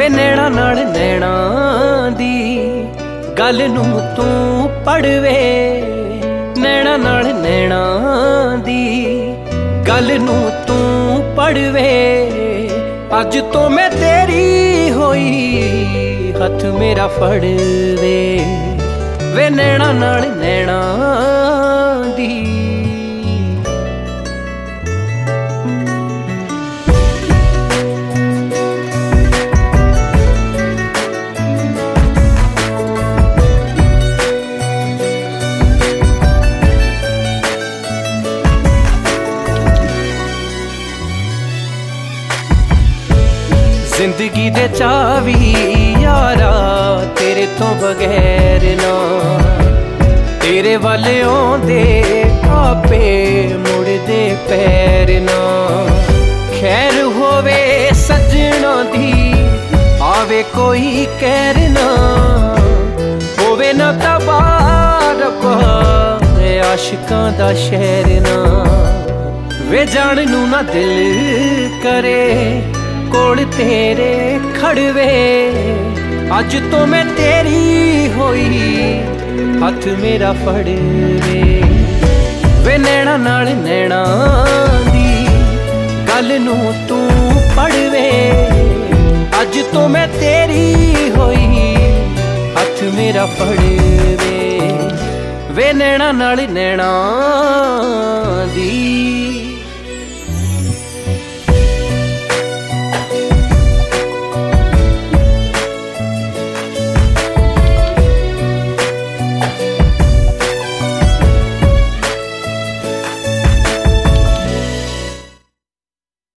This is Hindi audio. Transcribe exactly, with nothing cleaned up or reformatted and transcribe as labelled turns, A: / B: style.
A: नैणा नाल नैणा दी गल नूं तूं पढ़वे, नैणा नाल नैणा दी गल नूं तूं पढ़वे। अज तो मैं तेरी होई हथ मेरा फड़वे, वे नैणा नाल नैणा दी। जिंदगी दे चावी यारा तेरे तो बगैर ना, तेरे वाल आउंदे आपे मुड़दे पैर ना। खैर होवे सजना दी आवे कोई कहर ना, होवे ना तबारक आशिकां दा शहर ना। वे जान नू ना दिल करे कोल तेरे खड़वे, अज तो मैं तेरी होई हथ मेरा फड़वे। वे नैणा नाल नैणा दी गल नूं तूं पढ़वे, अज तो मैं तेरी होई हथ मेरा फड़वे। वे नैणा नाल नैणा दी।